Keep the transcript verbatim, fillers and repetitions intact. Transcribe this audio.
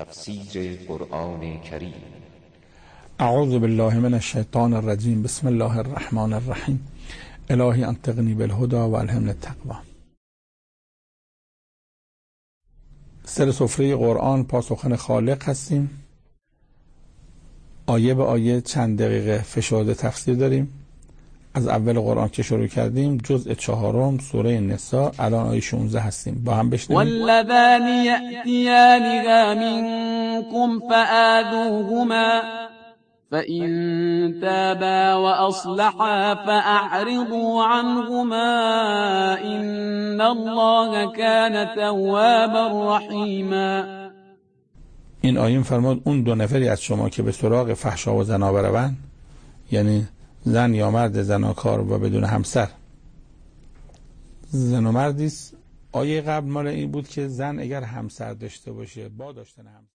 تفسیر قرآن کریم. اعوذ بالله من الشیطان الرجیم. بسم الله الرحمن الرحیم. الهی انطقنی بالهدی و الهمنی التقوی. سر سفره قرآن پاسخن خالق هستیم. آیه به آیه چند دقیقه فشرده تفسیر داریم. از اول قرآن که شروع کردیم جزء چهارم سوره نساء، الان آیه شانزده هستیم. با هم بشنویم. واللذان یأتیانها منکم فآذوهما فإن تابا وأصلحا فأعرضوا عنهما إن الله كان توابا رحیما. این آیه فرمود اون دو نفری از شما که به سراغ فحشا و زنا بروند، یعنی زن یا مرد زناکار و بدون همسر، زن و مردی است. آیه قبل مال این بود که زن اگر همسر داشته باشه با داشتن همسر